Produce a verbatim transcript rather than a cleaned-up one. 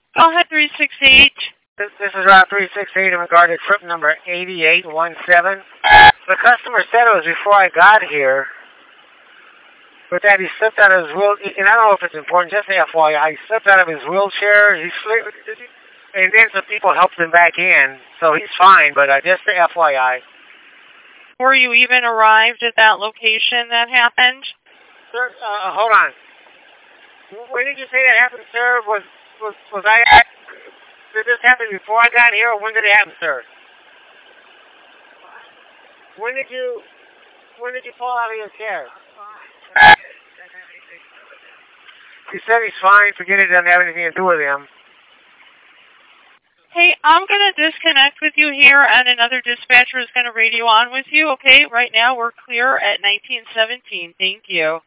Go ahead, three six eight. This, this is Route three six eight in regard to trip number eighty-eight one seven. The customer said it was before I got here, but that he slipped out of his wheel. And I don't know if it's important, just F Y I. He slipped out of his wheelchair. He slipped, and then some people helped him back in, so he's fine. But uh, just F Y I. Were you even arrived at that location that happened? Sir, uh, hold on. When did you say that happened, sir? Was was was I? Did this happen before I got here, or when did it happen, sir? When did you, when did you fall out of your chair? He said he's fine. Forget it. Doesn't have anything to do with him. Hey, I'm going to disconnect with you here, and another dispatcher is going to radio on with you, okay? Right now, we're clear at nineteen seventeen. Thank you.